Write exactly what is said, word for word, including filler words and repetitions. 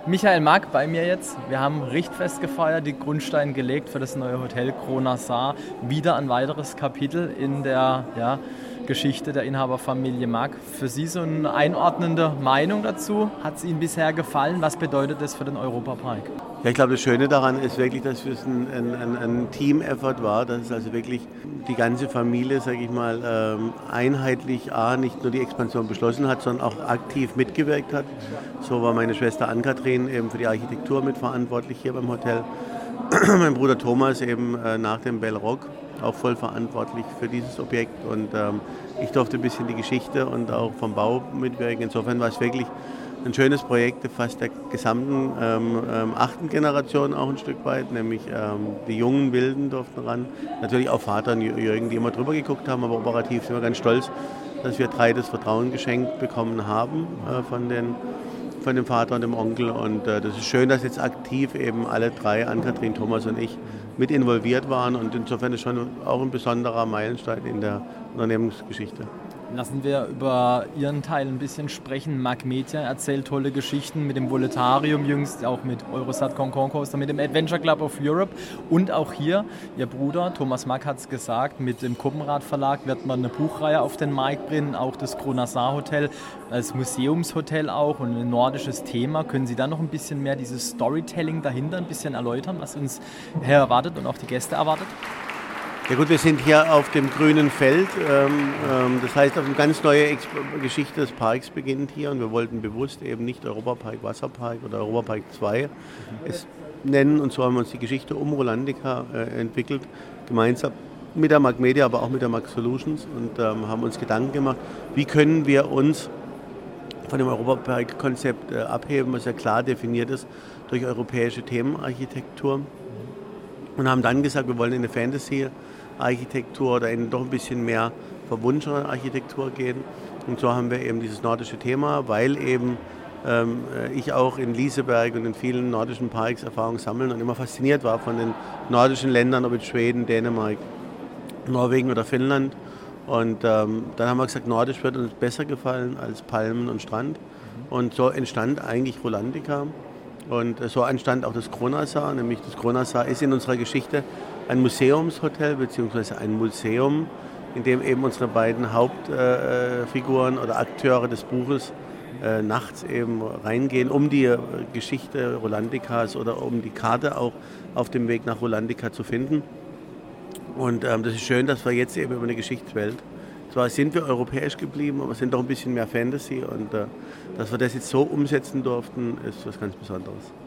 Michael Mack bei mir jetzt. Wir haben Richtfest gefeiert, die Grundsteine gelegt für das neue Hotel Kronasar. Wieder ein weiteres Kapitel in der ja, Geschichte der Inhaberfamilie Mack. Für Sie so eine einordnende Meinung dazu? Hat es Ihnen bisher gefallen? Was bedeutet das für den Europapark? Ja, ich glaube, das Schöne daran ist wirklich, dass es ein, ein, ein, ein Team-Effort war, dass es also wirklich die ganze Familie, sage ich mal, ähm, einheitlich A, nicht nur die Expansion beschlossen hat, sondern auch aktiv mitgewirkt hat. So war meine Schwester Ann-Kathrin eben für die Architektur mitverantwortlich hier beim Hotel. Mein Bruder Thomas eben äh, nach dem Bellrock auch voll verantwortlich für dieses Objekt. Und ähm, ich durfte ein bisschen die Geschichte und auch vom Bau mitwirken. Insofern war es wirklich ein schönes Projekt, fast der gesamten ähm, ähm, achten Generation auch ein Stück weit, nämlich ähm, die jungen Wilden durften ran. Natürlich auch Vater und Jürgen, die immer drüber geguckt haben, aber operativ sind wir ganz stolz, dass wir drei das Vertrauen geschenkt bekommen haben äh, von, den, von dem Vater und dem Onkel. Und äh, das ist schön, dass jetzt aktiv eben alle drei, Ann-Kathrin, Thomas und ich, mit involviert waren. Und insofern ist schon auch ein besonderer Meilenstein in der Unternehmensgeschichte. Lassen wir über Ihren Teil ein bisschen sprechen. Mack Media erzählt tolle Geschichten mit dem Voletarium jüngst, auch mit Eurosat Concon Coaster, mit dem Adventure Club of Europe und auch hier, Ihr Bruder Thomas Mack hat es gesagt, mit dem Kuppenrad Verlag wird man eine Buchreihe auf den Markt bringen, auch das Kronasar Hotel als Museumshotel auch und ein nordisches Thema. Können Sie da noch ein bisschen mehr dieses Storytelling dahinter ein bisschen erläutern, was uns hier erwartet und auch die Gäste erwartet? Ja gut, wir sind hier auf dem grünen Feld, ähm, ähm, das heißt, eine ganz neue Ex- Geschichte des Parks beginnt hier und wir wollten bewusst eben nicht Europapark Wasserpark oder Europapark zwei es nennen und so haben wir uns die Geschichte um Rolandica äh, entwickelt, gemeinsam mit der Mack Media, aber auch mit der Mack Solutions und ähm, haben uns Gedanken gemacht, wie können wir uns von dem Europapark-Konzept äh, abheben, was ja klar definiert ist durch europäische Themenarchitektur und haben dann gesagt, wir wollen in eine Fantasy Architektur oder in doch ein bisschen mehr verwunschene Architektur gehen. Und so haben wir eben dieses nordische Thema, weil eben ähm, ich auch in Liseberg und in vielen nordischen Parks Erfahrung sammeln und immer fasziniert war von den nordischen Ländern, ob in Schweden, Dänemark, Norwegen oder Finnland. Und ähm, dann haben wir gesagt, nordisch wird uns besser gefallen als Palmen und Strand. Und so entstand eigentlich Rolandica. Und so entstand auch das Kronasar, nämlich das Kronasar ist in unserer Geschichte ein Museumshotel bzw. ein Museum, in dem eben unsere beiden Hauptfiguren äh, oder Akteure des Buches äh, nachts eben reingehen, um die äh, Geschichte Rolandicas oder um die Karte auch auf dem Weg nach Rolandica zu finden. Und ähm, das ist schön, dass wir jetzt eben über eine Geschichtswelt, zwar sind wir europäisch geblieben, aber sind doch ein bisschen mehr Fantasy und äh, dass wir das jetzt so umsetzen durften, ist was ganz Besonderes.